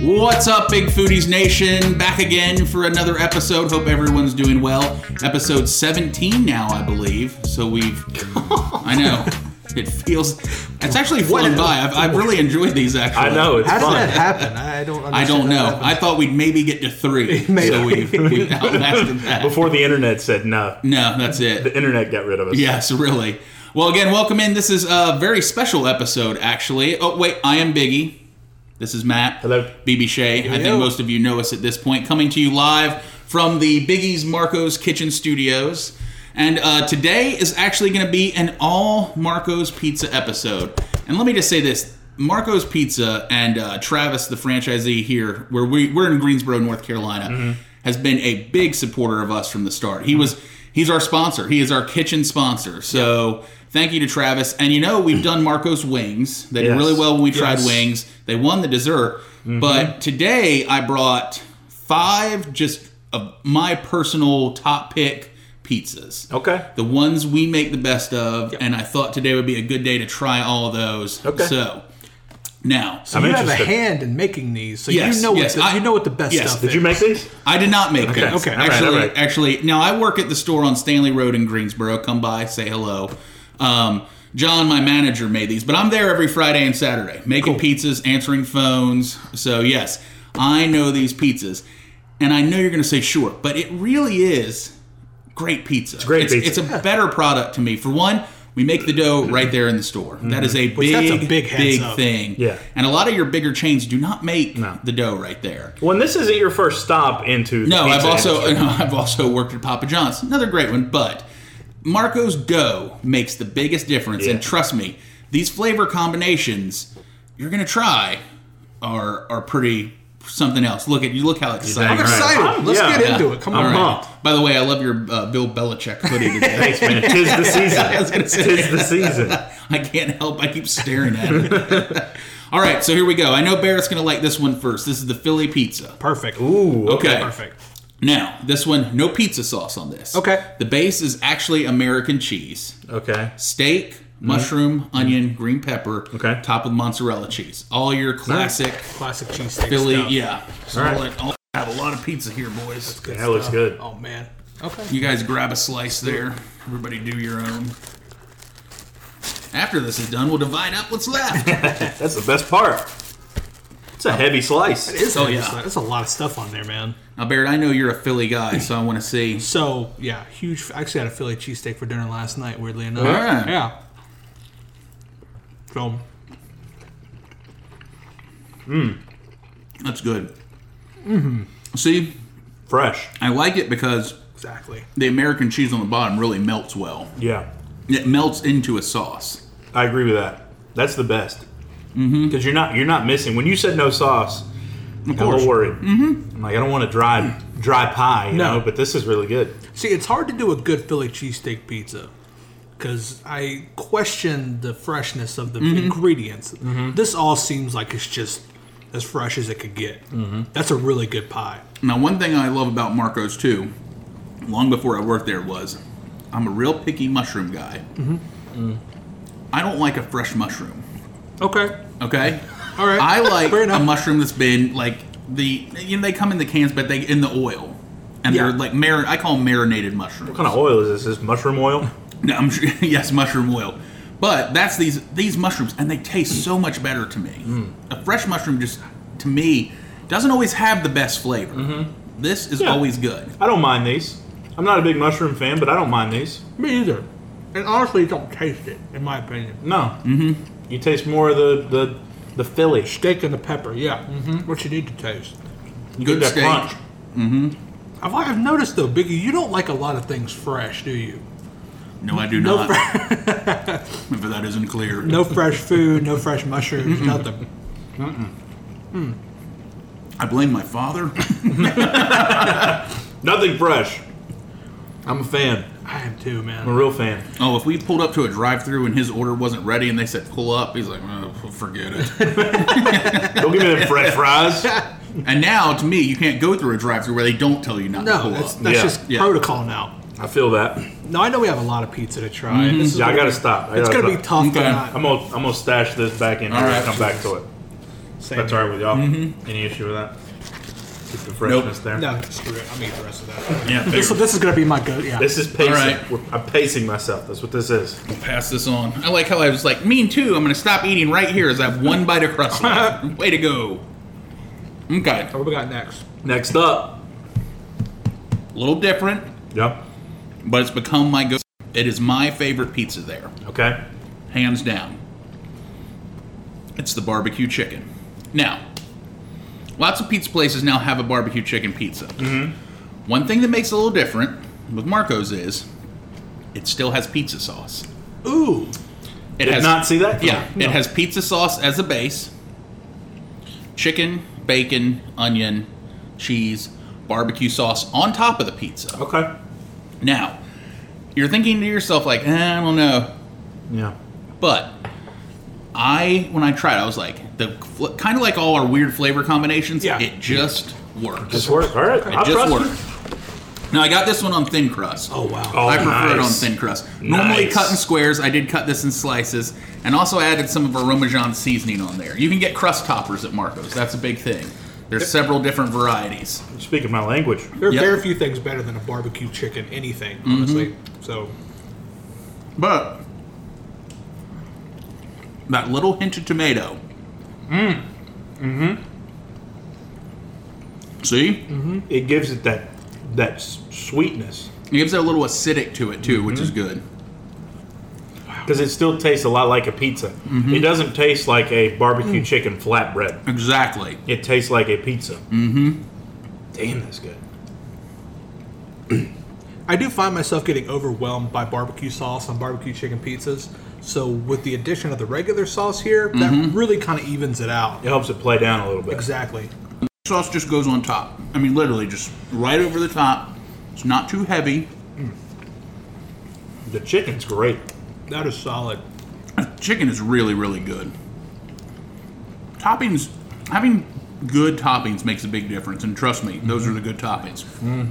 What's up, Big Foodies Nation? Back again for another episode. Hope everyone's doing well. Episode 17 now, I believe. So I know. It feels... It's actually flown by. I've really enjoyed these, actually. I know, it's fun. fun. How did that happen? I don't know. I thought we'd maybe get to 3. So we've outlasted that. Before the internet said no. No, that's it. The internet got rid of us. Yes, really. Well, again, welcome in. This is a very special episode, actually. Oh, wait. I am Biggie. This is Matt. Hello. BB Shea. I think most of you know us at this point. Coming to you live from the Biggie's Marco's Kitchen Studios. And today is actually going to be an all Marco's Pizza episode. And let me just say this. Marco's Pizza and Travis, the franchisee here, where we're in Greensboro, North Carolina, has been a big supporter of us from the start. He's our sponsor. He is our kitchen sponsor. So thank you to Travis. And we've done Marco's Wings. They did really well when we tried wings. They won the dessert. But today I brought 5 just of my personal top pick pizzas. Okay. The ones we make the best of. And I thought today would be a good day to try all of those. Okay. So now. So you have a hand in making these. So you know what the best stuff is. Did you make these? I did not make these. Okay. Actually, now I work at the store on Stanley Road in Greensboro. Come by, say hello. John, my manager, made these, but I'm there every Friday and Saturday making pizzas, answering phones. So yes, I know these pizzas, and I know you're going to say sure, but it really is great pizza. It's great pizza. It's a better product to me. For one, we make the dough right there in the store. That is a big thing. Yeah. And a lot of your bigger chains do not make the dough right there. Well, this isn't your first stop into the pizza I've also worked at Papa John's. Another great one, but Marco's dough makes the biggest difference. And trust me, these flavor combinations you're going to try are pretty something else. Look how excited. I'm excited. Let's get into it. Come on. Right. By the way, I love your Bill Belichick hoodie today. Thanks, man. Tis the season. I was going to say. Tis the season. I can't help. I keep staring at it. All right, so here we go. I know Barrett's going to like this one first. This is the Philly pizza. Perfect. Ooh. Okay. Perfect. Now, this one, no pizza sauce on this. Okay. The base is actually American cheese. Okay. Steak, mushroom, onion, green pepper. Okay. Topped with mozzarella cheese. All your classic cheesesteak Philly. stuff. Yeah. So All right. I'll have a lot of pizza here, boys. That's good that looks good. Oh, man. Okay. You guys grab a slice there. Everybody do your own. After this is done, we'll divide up what's left. That's the best part. It's a heavy slice. It is. That's a lot of stuff on there, man. Now, Barrett, I know you're a Philly guy, so I want to see. So, yeah, huge. I actually had a Philly cheesesteak for dinner last night, weirdly enough. All right. Yeah. So. That's good. See? Fresh. I like it because Exactly. the American cheese on the bottom really melts well. Yeah. It melts into a sauce. I agree with that. That's the best. Because you're not missing. When you said no sauce, I'm a little worried. I'm like, I don't want a dry pie, you know, but this is really good. See, it's hard to do a good Philly cheesesteak pizza because I question the freshness of the ingredients. This all seems like it's just as fresh as it could get. That's a really good pie. Now, one thing I love about Marco's, too, long before I worked there, was I'm a real picky mushroom guy. I don't like a fresh mushroom. Okay. Okay? All right. I like Fair a enough. mushroom that's been, like, they come in the cans, but they in the oil. And they're, like, I call them marinated mushrooms. What kind of oil is this? Is this mushroom oil? No, I'm sure, yes, mushroom oil. But that's these mushrooms, and they taste so much better to me. A fresh mushroom just, to me, doesn't always have the best flavor. This is always good. I don't mind these. I'm not a big mushroom fan, but I don't mind these. Me either. And honestly, you don't taste it, in my opinion. No. You taste more of the Philly. Steak and the pepper, yeah. What you need to taste. You Good get that steak. crunch. I've noticed, though, Biggie, you don't like a lot of things fresh, do you? No, I do not. If that isn't clear. No fresh food, no fresh mushrooms, nothing. I blame my father. Nothing fresh. I'm a fan. I am too, man. I'm a real fan. Oh, if we pulled up to a drive-thru and his order wasn't ready and they said pull up, he's like, oh, forget it. Don't give me them fresh fries. And now, to me, you can't go through a drive-thru where they don't tell you not to pull that's up. just protocol now. I feel that. No, I know we have a lot of pizza to try. This is Yeah, I gotta stop. It's going to be tough. Okay. To not. I'm gonna stash this back in here and come back to it. Same. That's all right with y'all. Any issue with that? Keep the freshness there. No, screw it. I'll eat the rest of that. Yeah, This is going to be my goat. Yeah. This is pacing. All right. I'm pacing myself. That's what this is. pass this on. I like how I was like, mean too. I'm going to stop eating right here as I have one bite of crust left. Way to go. Okay. What we got next? Next up. A little different, Yep. but it's become my go. It is my favorite pizza there. Okay. Hands down. It's the barbecue chicken. Now, lots of pizza places now have a barbecue chicken pizza. One thing that makes it a little different with Marco's is it still has pizza sauce. Ooh. It Did has not see that? Yeah, No. it has pizza sauce as a base. Chicken, bacon, onion, cheese, barbecue sauce on top of the pizza. Okay. Now, you're thinking to yourself like, I don't know. Yeah. But when I tried, I was like, kind of like all our weird flavor combinations, Yeah. it just works. Just work. All right. It just works. Now, I got this one on thin crust. Oh, wow. Oh, I prefer it on nice. thin crust. Normally Nice. cut in squares. I did cut this in slices. And also added some of our Parmesan seasoning on there. You can get crust toppers at Marco's. That's a big thing. There's several different varieties. You're speaking my language. There are Yep. very few things better than a barbecue chicken, anything, honestly. So, But that little hint of tomato. See? It gives it that sweetness. It gives it a little acidic to it too, which is good. Because it still tastes a lot like a pizza. It doesn't taste like a barbecue chicken flatbread. Exactly. It tastes like a pizza. Damn, that's good. I do find myself getting overwhelmed by barbecue sauce on barbecue chicken pizzas. So, with the addition of the regular sauce here, that really kind of evens it out. It helps it play down a little bit. Exactly. Sauce just goes on top. I mean, literally, just right over the top. It's not too heavy. The chicken's great. That is solid. Chicken is really, really good. Toppings, having good toppings makes a big difference, and trust me, those are the good toppings.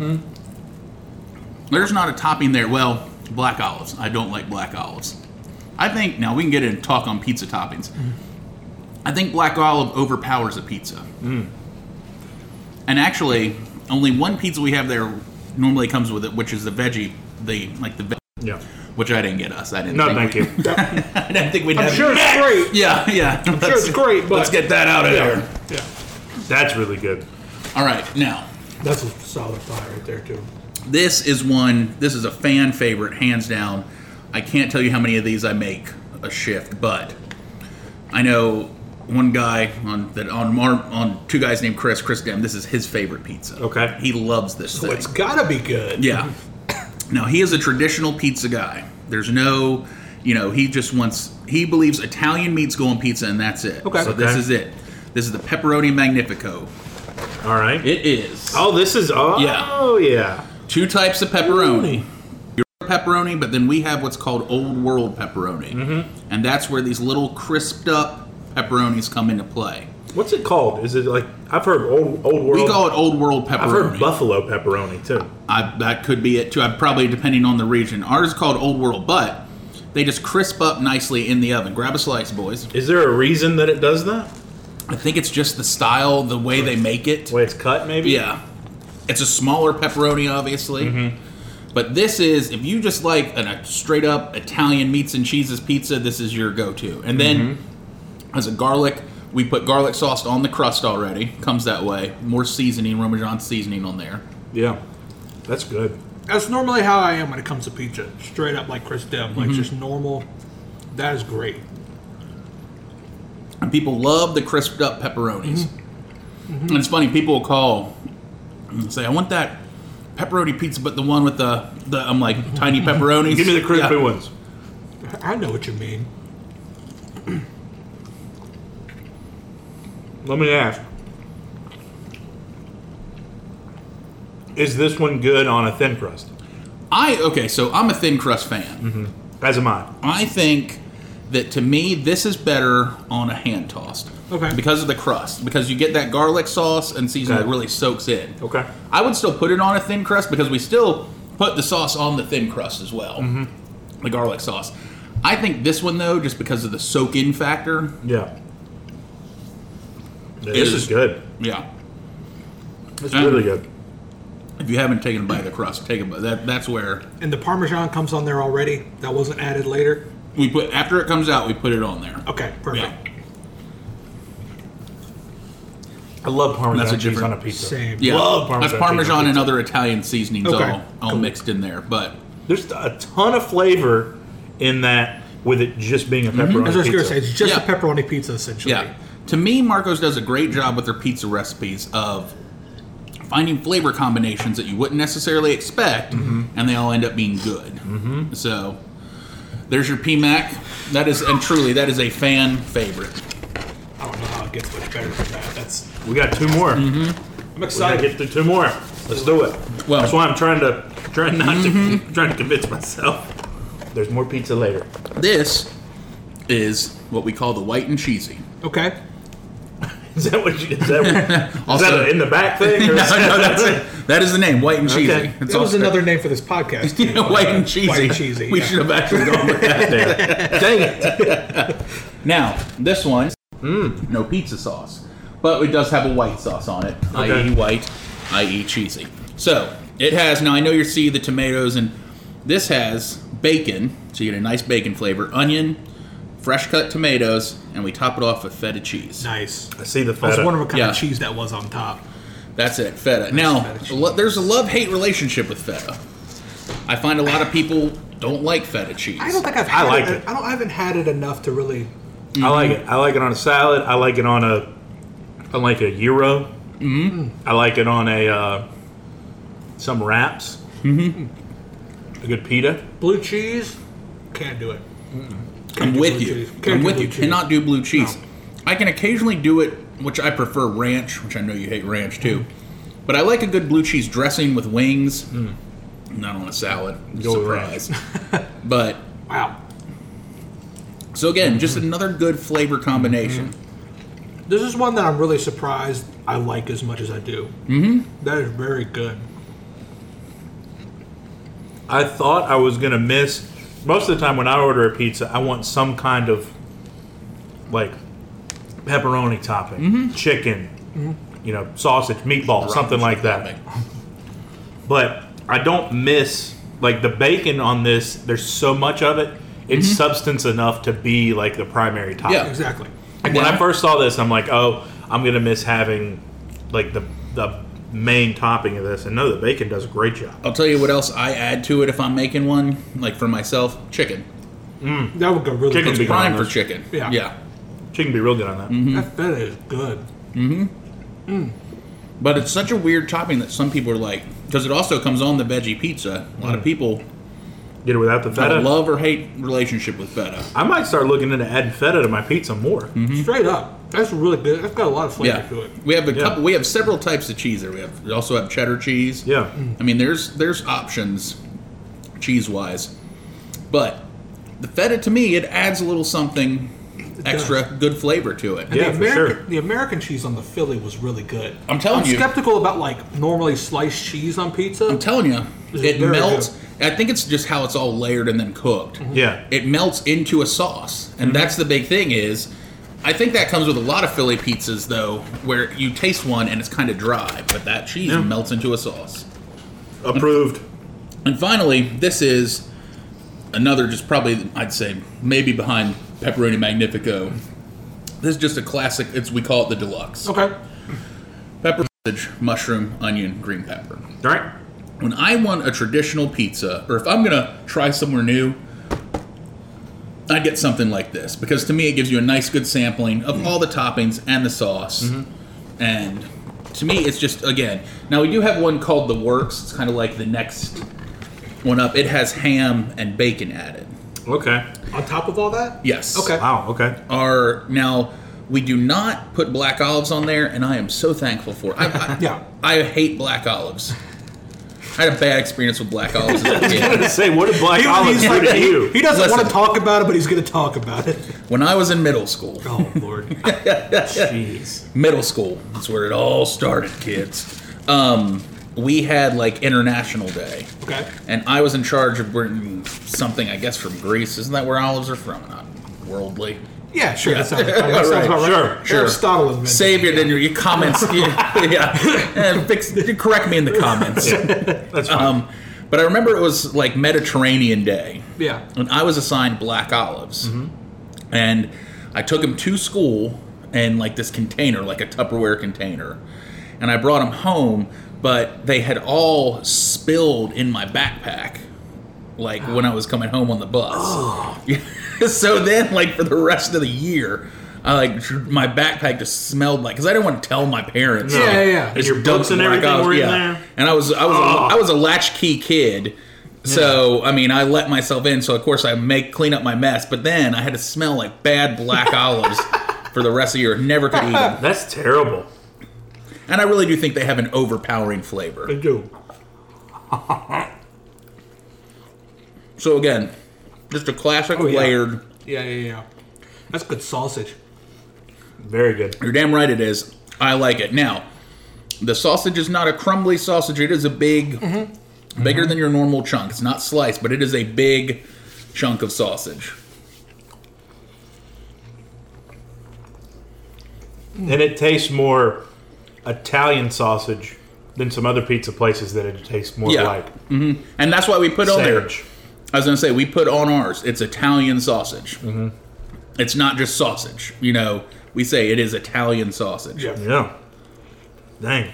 There's not a topping there. Well, black olives. I don't like black olives. I think, now we can get into talk on pizza toppings. I think black olive overpowers a pizza. And actually, only one pizza we have there normally comes with it, which is the veggie, Yeah. which I didn't get us. I didn't. No, think thank we- you. I didn't think we'd have. I'm sure it's great. Yeah, yeah. I'm sure it's great, but- let's get that out of there. Yeah. That's really good. All right, now That's a solid pie right there, too. this is one. This is a fan favorite, hands down. I can't tell you how many of these I make a shift, but I know one guy on two guys named Chris Dem. This is his favorite pizza. Okay. he loves this So thing. it's gotta be good. Yeah. Now, he is a traditional pizza guy. There's no, he believes Italian meats go on pizza and that's it. Okay. So this Okay. is it. This is the Pepperoni Magnifico. All right. It is. Oh, this is. Oh, yeah. Two types of pepperoni. Your pepperoni, but then we have what's called Old World pepperoni. And that's where these little crisped up pepperonis come into play. What's it called? Is it like I've heard old world? We call it Old World pepperoni. I've heard buffalo pepperoni too. That could be it too. Probably depending on the region. Ours is called Old World, but they just crisp up nicely in the oven. Grab a slice, boys. Is there a reason that it does that? I think it's just the style, the way they make it. The way it's cut, maybe. Yeah. It's a smaller pepperoni, obviously. But this is, if you just like a straight up Italian meats and cheeses pizza, this is your go-to. And then, as a garlic, we put garlic sauce on the crust already. Comes that way. More seasoning, Parmesan seasoning on there. Yeah. That's good. That's normally how I am when it comes to pizza. Straight up like Chris Dem. Like just normal. That is great. And people love the crisped up pepperonis. And it's funny, people will call and say, I want that pepperoni pizza, but the one with the I'm like, tiny pepperonis. Give me the crispy Yeah. ones. I know what you mean. Let me ask. Is this one good on a thin crust? Okay, so I'm a thin crust fan. As am I. I think that to me, this is better on a hand tossed. Okay. Because of the crust. Because you get that garlic sauce and seasoning Okay. that really soaks in. Okay. I would still put it on a thin crust because we still put the sauce on the thin crust as well. The garlic sauce. I think this one, though, just because of the soak in factor, Yeah. This is good. Yeah. It's really good. If you haven't taken a bite of the crust, take a bite. That's where. And the Parmesan comes on there already? That wasn't added later? After it comes out, we put it on there. Okay, perfect. Yeah. I love Parmesan That's a cheese different- on a pizza. Same. Yeah. Love Parmesan That's cheese Parmesan on and pizza. other Italian seasonings Okay, all cool. mixed in there. But There's a ton of flavor in that with it just being a pepperoni As I was going to pizza. say, it's just Yeah. a pepperoni pizza, essentially. yeah, to me, Marco's does a great job with their pizza recipes of finding flavor combinations that you wouldn't necessarily expect, and they all end up being good. So there's your PMAC. That is a fan favorite. I don't know how it gets much better than that. We got two more. I'm We gotta excited. get through two more. Let's do it. Well- That's why I'm trying to convince myself. There's more pizza later. This is what we call the white and cheesy. Okay. Is that what you? Is that Also, in the back thing? Or no, is that- that's it. That is the name, white and cheesy. Okay. It's That was all- another name for this podcast. too. white and cheesy. White and cheesy. We yeah. should have actually gone with that there. Dang it! Now, this one, no pizza sauce, but it does have a white sauce on it, Okay. i.e. white, i.e. cheesy. So, it has, now I know you see the tomatoes, and this has bacon, so you get a nice bacon flavor, onion, fresh cut tomatoes, and we top it off with feta cheese. Nice. I see the I was feta. wondering what kind Yeah. of cheese that was on top. That's it, feta. Now, feta cheese. there's a love-hate relationship with feta. I find a lot of people don't like feta cheese. I don't think I've had like it. it. I haven't had it enough to really. I like it. I like it on a salad. I like it on a gyro. I like it on a some wraps. A good pita. Blue cheese, can't do it. I'm do with blue you. cheese. Can't I'm do with blue you. cheese. Cannot do blue cheese. No. I can occasionally do it, which I prefer ranch, which I know you hate ranch too. But I like a good blue cheese dressing with wings. Not on a salad. Go with Surprise. But Wow. so again, just another good flavor combination. This is one that I'm really surprised I like as much as I do. Mm-hmm. That is very good. I thought I was gonna miss. Most of the time when I order a pizza, I want some kind of like pepperoni topping, chicken, sausage, meatball, something like that. But I don't miss like the bacon on this. There's so much of it. It's substance enough to be like the primary topping. Yeah. Exactly. When I first saw this, I'm like, oh, I'm gonna miss having like the main topping of this. And no, the bacon does a great job. I'll tell you what else I add to it if I'm making one, like for myself, chicken. That would go really Chicken good. be- Prime on for this. chicken. Yeah. Yeah. Chicken be real good on that. That feta is good. But it's such a weird topping that some people are like, because it also comes on the veggie pizza. A lot of people Get it without the have feta. a love or hate relationship with feta. I might start looking into adding feta to my pizza more. Straight up. That's really good. That's got a lot of flavor Yeah, to it. we have a Yeah. couple. We have several types of cheese there. We also have cheddar cheese. Yeah. I mean, there's options, cheese wise, but the feta to me it adds a little something extra good flavor to it. Yeah, the for sure. The American cheese on the Philly was really good. I'm telling you. skeptical about like normally sliced cheese on pizza. I'm telling you, This is it very melts. good. I think it's just how it's all layered and then cooked. Yeah. It melts into a sauce, and that's the big thing. Is I think that comes with a lot of Philly pizzas though, where you taste one and it's kind of dry, but that cheese Yeah. melts into a sauce. Approved. And finally, this is another, just probably, I'd say, maybe behind Pepperoni Magnifico. This is just a classic. We call it the deluxe. Okay. Pepper, sausage, mushroom, onion, green pepper. All right. When I want a traditional pizza, or if I'm going to try somewhere new, I'd get something like this. Because to me, it gives you a nice, good sampling of all the toppings and the sauce. And to me, it's just, again, now we do have one called The Works. It's kind of like the next one up. It has ham and bacon added. Okay. On top of all that? Yes. Okay. Wow. Okay. Now, we do not put black olives on there, and I am so thankful for it. Yeah. I hate black olives. I had a bad experience with black olives as a I was kid. gonna say, what did black olives He's do like, to you? he doesn't want Listen. to talk about it, but he's going to talk about it. When I was in middle school, Oh, Lord. Jeez. middle school, that's where it all started, kids. We had like International Day, Okay. and I was in charge of bringing something, I guess, from Greece. Isn't that where olives are from? Not worldly. Yeah, sure. Yeah. That sounds about Right. right. Sure. Aristotle invented Save it. your comments. Correct me in the comments. That's fine. But I remember it was like Mediterranean Day. Yeah. And I was assigned black olives. And I took them to school in like this container, like a Tupperware container. And I brought them home, but they had all spilled in my backpack. Like when I was coming home on the bus. So then, like for the rest of the year, my backpack just smelled like, because I didn't want to tell my parents. Yeah. Just Your books dumped and black everything olives, were in there? And I was a latchkey kid. So I mean, I let myself in. So of course I clean up my mess. But then I had to smell like bad black olives for the rest of the year. Never could eat them. That's terrible. And I really do think they have an overpowering flavor. They do. So again, just a classic layered. Yeah. That's good sausage. Very good. You're damn right it is. I like it. Now, the sausage is not a crumbly sausage. It is a big, bigger than your normal chunk. It's not sliced, but it is a big chunk of sausage. And it tastes more Italian sausage than some other pizza places that it tastes more like And that's why we put on there. sandwich. I was going to say, we put on ours. It's Italian sausage. It's not just sausage. You know, we say it is Italian sausage. Yeah. Dang.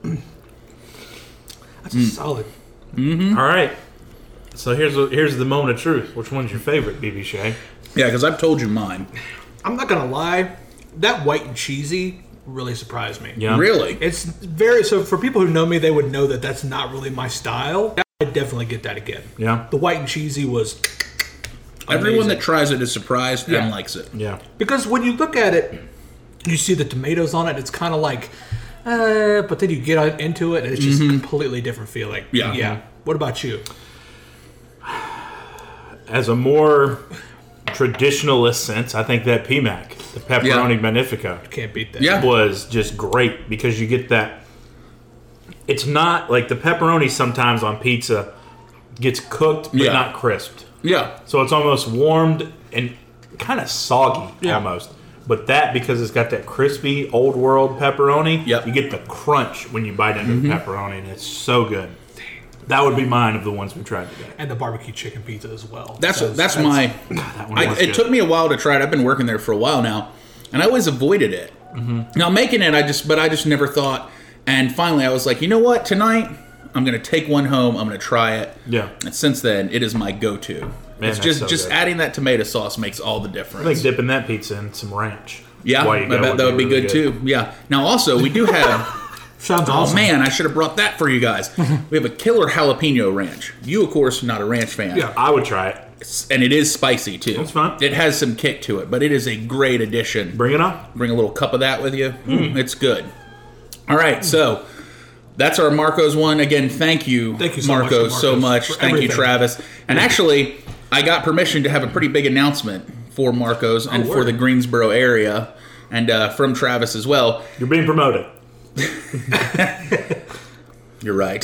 That's solid. All right. So here's the moment of truth. Which one's your favorite, BB Shay? Yeah, because I've told you mine. I'm not gonna lie, that white and cheesy really surprised me. Yeah. Really? It's very, so for people who know me, they would know that that's not really my style. I'd definitely get that again. Yeah. The white and cheesy was Everyone amazing. that tries it is surprised Yeah. and likes it. Yeah. Because when you look at it, you see the tomatoes on it, it's kind of like, but then you get into it and it's just a completely different feeling. Yeah. What about you? As a more traditionalist sense, I think that PMAC, the Pepperoni Magnifico, Can't beat that. Yeah. was just great because you get that. It's not like the pepperoni sometimes on pizza gets cooked but Yeah. not crisped. Yeah. So it's almost warmed and kind of soggy Yeah. almost. But that, because it's got that crispy old world pepperoni, Yep. you get the crunch when you bite into the pepperoni, and it's so good. That would be mine of the ones we tried today. And the barbecue chicken pizza as well. That's my. That one was It good. took me a while to try it. I've been working there for a while now, and I always avoided it. Now making it, I just never thought. And finally, I was like, you know what? Tonight, I'm gonna take one home. I'm gonna try it. Yeah. And since then, it is my go-to. Man, It's that's so just good. adding that tomato sauce makes all the I difference. think dipping that pizza in some ranch. Yeah, While you I go bet that would be really good too. Yeah. Now also, we do have. Sounds Oh awesome. man, I should have brought that for you guys. We have a killer jalapeno ranch. You, of course, not a ranch fan. Yeah. I would try it. And it is spicy too. That's fine. It has some kick to it, but it is a great addition. Bring it on. Bring a little cup of that with you. It's good. All right, so that's our Marcos one. Again, thank you, Thank you so much to Marcos, so Marcos much. for Thank you, everything. Travis. And actually, I got permission to have a pretty big announcement for Marcos and for word. the Greensboro area, and from Travis as well. You're being promoted. You're right.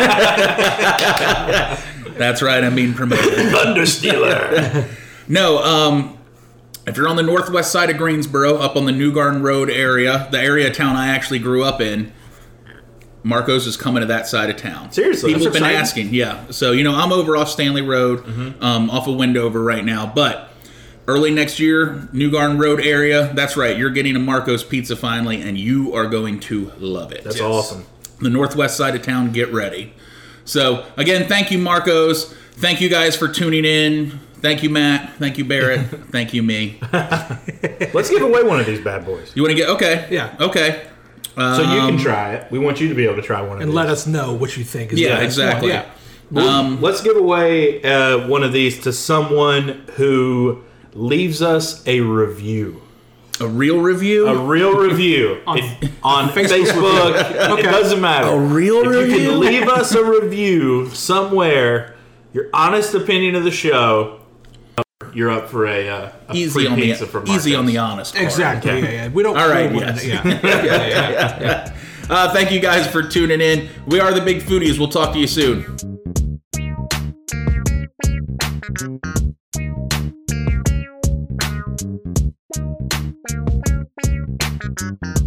That's right. I'm being promoted. Thunder Stealer. No, if you're on the northwest side of Greensboro, up on the New Garden Road area, the area of town I actually grew up in, Marcos is coming to that side of town. Seriously? People have That's been exciting. asking. Yeah. So, I'm over off Stanley Road, off of Wendover right now. But early next year, New Garden Road area, that's right. You're getting a Marcos pizza finally, and you are going to love it. That's awesome. The northwest side of town, get ready. So, again, thank you, Marcos. Thank you guys for tuning in. Thank you, Matt. Thank you, Barrett. Thank you, me. Let's give away one of these bad boys. You want to get... Okay. Yeah. Okay. So you can try it. We want you to be able to try one of And these. let us know what you think is the Yeah, best exactly. one. Yeah. Let's give away one of these to someone who leaves us a review. A real review? A real review on Facebook. It doesn't matter. A real if review? You can leave us a review somewhere, your honest opinion of the show. You're up for a easy free on pizza from easy Marcos. on the honest part. Exactly. Okay. Yeah. We don't. All right, we don't wanna- yes. yeah. Thank you guys for tuning in. We are the Big Foodies. We'll talk to you soon. Bye.